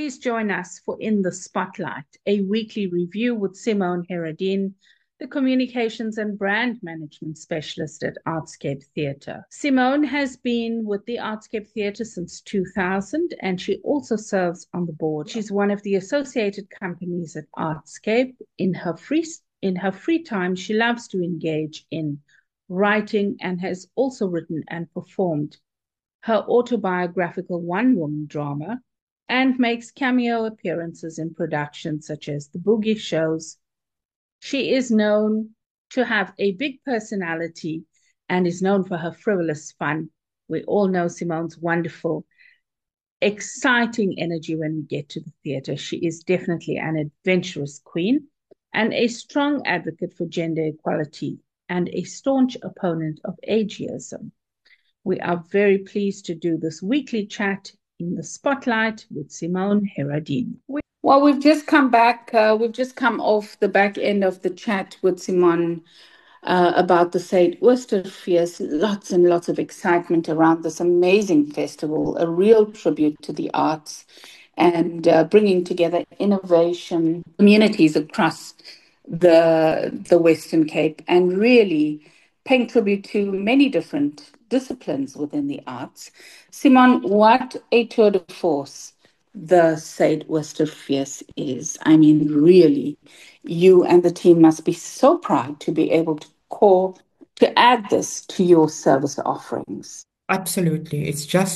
Please join us for In the Spotlight, a weekly review with Simone Heradin, the Communications and Brand Management Specialist at Artscape Theatre. Simone has been with the Artscape Theatre since 2000, and she also serves on the board. She's one of the associated companies at Artscape. In her free time, she loves to engage in writing and has also written and performed her autobiographical one-woman drama, and makes cameo appearances in productions such as The Boogie Shows. She is known to have a big personality and is known for her frivolous fun. We all know Simone's wonderful, exciting energy when we get to the theatre. She is definitely an adventurous queen and a strong advocate for gender equality and a staunch opponent of ageism. We are very pleased to do this weekly chat in the Spotlight with Simone Heradin. Well, we've just come back. We've just come off the back end of the chat with Simone about the Said Oosterfees. Lots and lots of excitement around this amazing festival, a real tribute to the arts and bringing together innovation communities across the Western Cape and really paying tribute to many different disciplines within the arts. Simone, what a tour de force the Said Oosterfees is. I mean, really, you and the team must be so proud to be able to add this to your service offerings. Absolutely.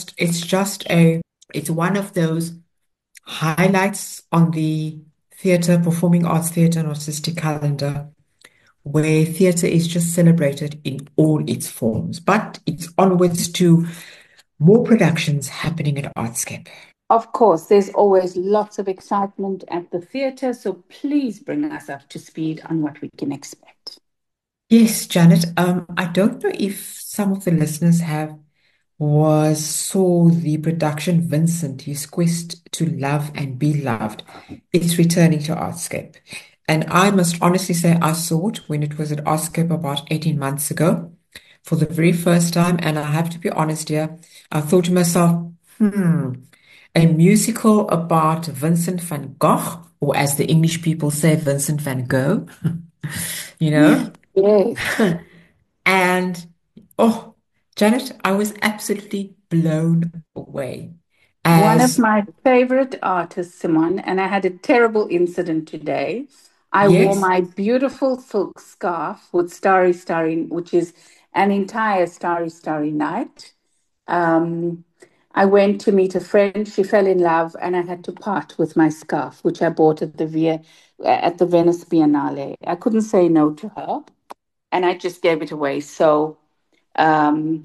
It's one of those highlights on the performing arts theatre and artistic calendar where theatre is just celebrated in all its forms. But it's onwards to more productions happening at Artscape. Of course, there's always lots of excitement at the theatre, so please bring us up to speed on what we can expect. Yes, Janet. I don't know if some of the listeners saw the production Vincent, His Quest to Love and Be Loved. It's returning to Artscape. And I must honestly say I saw it when it was at Artscape about 18 months ago for the very first time. And I have to be honest here, I thought to myself, a musical about Vincent van Gogh, or as the English people say, Vincent van Gogh, you know? Yes. And oh, Janet, I was absolutely blown away. One of As my favorite artists, Simone, and I had a terrible incident today. I wore yes, my beautiful silk scarf with Starry Starry, which is an entire Starry Starry night. Um, I went to meet a friend. She fell in love, and I had to part with my scarf, which I bought at the Venice Biennale. I couldn't say no to her, and I just gave it away. So um,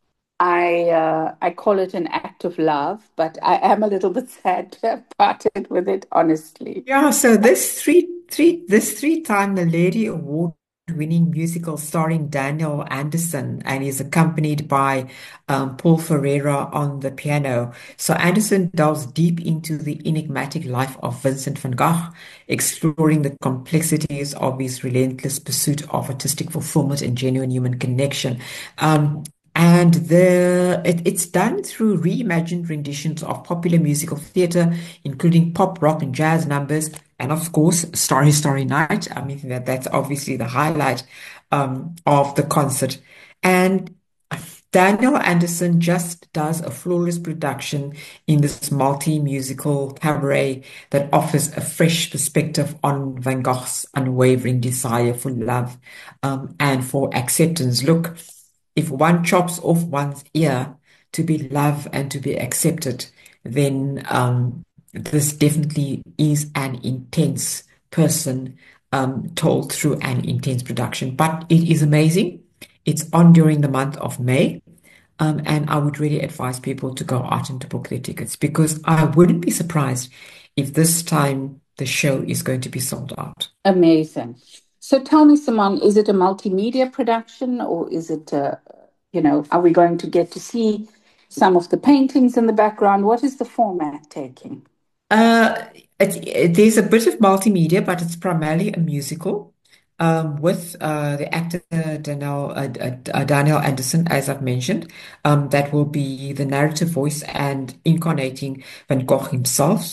I call it an act of love, but I am a little bit sad to have parted with it, honestly. yeah. So this three-time Lady Award-winning musical starring Daniel Anderson and is accompanied by Paul Ferreira on the piano. So Anderson delves deep into the enigmatic life of Vincent van Gogh, exploring the complexities of his relentless pursuit of artistic fulfillment and genuine human connection. And it's done through reimagined renditions of popular musical theatre, including pop, rock, and jazz numbers, and of course, Starry Starry Night. I mean, that's obviously the highlight of the concert. And Daniel Anderson just does a flawless production in this multi-musical cabaret that offers a fresh perspective on Van Gogh's unwavering desire for love and for acceptance. Look, if one chops off one's ear to be loved and to be accepted, then this definitely is an intense person told through an intense production. But it is amazing. It's on during the month of May. And I would really advise people to go out and to book their tickets because I wouldn't be surprised if this time the show is going to be sold out. Amazing. So tell me, Simon, is it a multimedia production or is it, are we going to get to see some of the paintings in the background? What is the format taking? Uh, there's a bit of multimedia, but it's primarily a musical with the actor Daniel Anderson, as I've mentioned, that will be the narrative voice and incarnating Van Gogh himself.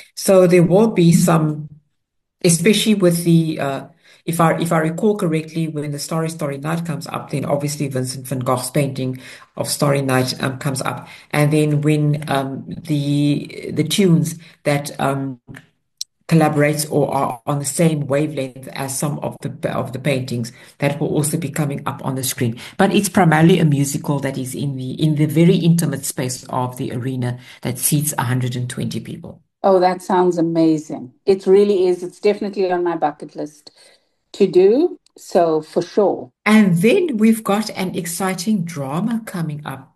So there will be some, especially with the if I recall correctly, when the Starry Night comes up, then obviously Vincent van Gogh's painting of Starry Night comes up, and then when the tunes that collaborates or are on the same wavelength as some of the paintings that will also be coming up on the screen. But it's primarily a musical that is in the very intimate space of the arena that seats 120 people. Oh, that sounds amazing. It really is. It's definitely on my bucket list to do. So for sure. And then we've got an exciting drama coming up,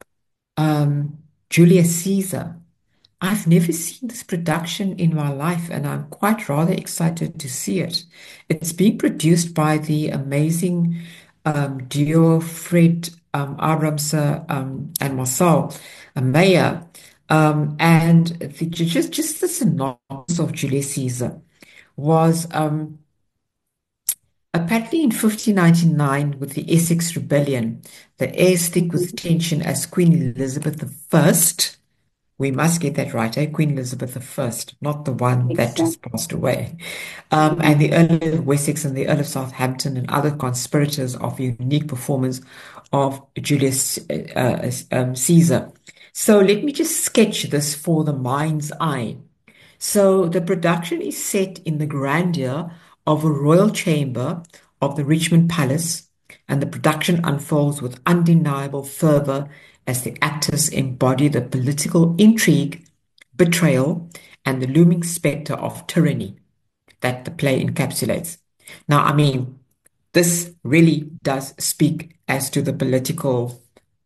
Julius Caesar. I've never seen this production in my life, and I'm quite rather excited to see it. It's being produced by the amazing duo Fred Abramser and Marcel Meyer. And just the synopsis of Julius Caesar was apparently in 1599 with the Essex Rebellion, the air's thick with Mhm. tension as Queen Elizabeth I, we must get that right, eh? Queen Elizabeth I, not the one that just Exactly. passed away. And Mhm. the Earl of Wessex and the Earl of Southampton and other conspirators of the unique performance of Julius Caesar. So let me just sketch this for the mind's eye. So the production is set in the grandeur of a royal chamber of the Richmond Palace, and the production unfolds with undeniable fervor as the actors embody the political intrigue, betrayal, and the looming specter of tyranny that the play encapsulates. Now, I mean, this really does speak as to the political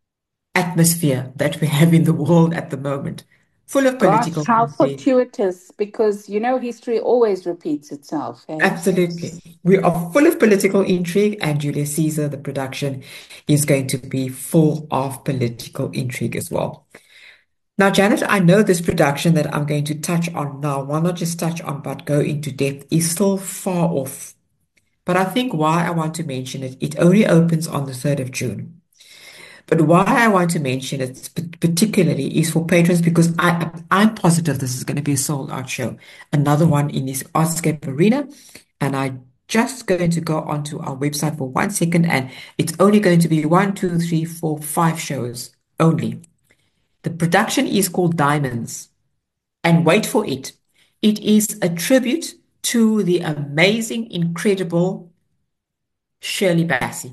atmosphere that we have in the world at the moment, full of Gosh, political how unrest. fortuitous, because history always repeats itself, eh? Absolutely. We are full of political intrigue, and Julius Caesar, the production, is going to be full of political intrigue as well. Now, Janet, I know this production that I'm going to touch on now, well, not just touch on, but go into depth, is still far off. But I think why I want to mention it, it only opens on the 3rd of June. But why I want to mention it particularly is for patrons because I'm positive this is going to be a sold out show. Another one in this Artscape arena. And I just going to go onto our website for 1 second, and it's only going to be one, two, three, four, five shows only. The production is called Diamonds. And wait for it. It is a tribute to the amazing, incredible Shirley Bassey.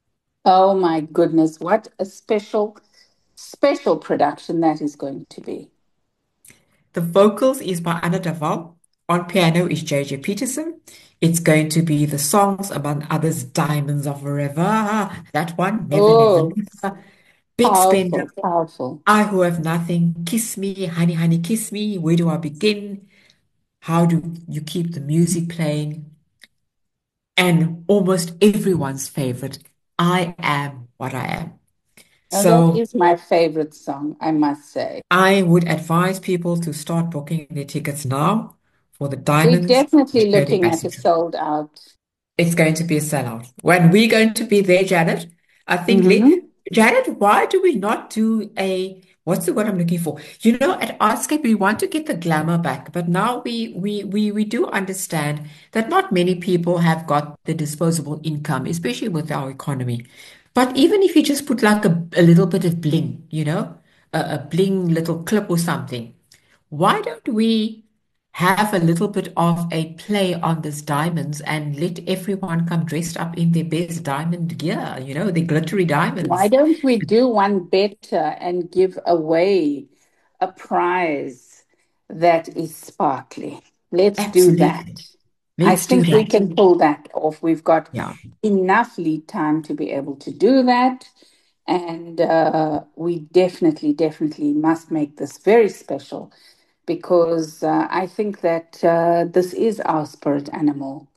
Oh my goodness, what a special production that is going to be. The vocals is by Anna Daval. On piano is JJ Peterson. It's going to be the songs, among others, Diamonds of Forever, that one, Never, Never, Oh, Never, Big Spender, powerful, powerful. I Who Have Nothing, Kiss Me, Honey, Honey, Kiss Me, Where Do I Begin? How do you keep the music playing? And almost everyone's favorite, I Am What I Am. Now, that So is my favorite song, I must say. I would advise people to start booking their tickets now for the We're Diamonds of definitely Shirley looking at a Bassey. sold out. It's going to be a sellout. When we're going to be there, Janet, I think, Hmm. Janet, why do we not do a, what's the word I'm looking for? At Artscape, we want to get the glamour back, but now we do understand that not many people have got the disposable income, especially with our economy. But even if you just put like a little bit of bling, a bling little clip or something, why don't we have a little bit of a play on these diamonds and let everyone come dressed up in their best diamond gear, the glittery Why diamonds? don't we do one better and give away a prize that is sparkly? Let's do Absolutely. that. I Let's do think we that. can pull that off. We've got Yeah, enough lead time to be able to do that. And we definitely must make this very special because I think that this is our spirit animal,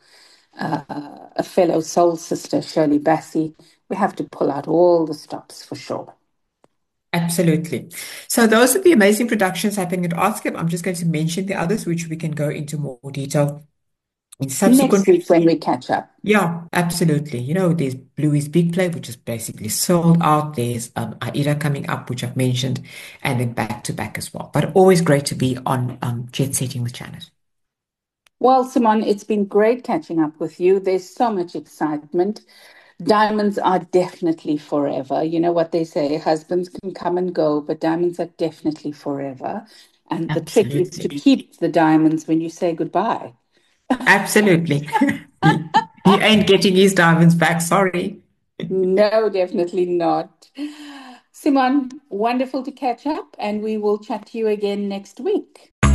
a fellow soul sister, Shirley Bassey. We have to pull out all the stops for sure. absolutely. So those are the amazing productions happening at Artscape. I'm just going to mention the others, which we can go into more detail in Next subsequent week when we catch up. Yeah, absolutely. There's Bluey's Big Play, which is basically sold out. There's AIDA coming up, which I've mentioned, and then back to back as well. But always great to be on Jet Setting with Janet. Well, Simone, it's been great catching up with you. There's so much excitement. Diamonds are definitely forever. You know what they say, husbands can come and go, but diamonds are definitely forever. And the trick is to Absolutely. keep the diamonds when you say goodbye. Absolutely. He ain't getting his diamonds back. Sorry. No, definitely not. Simon, wonderful to catch up, and we will chat to you again next week.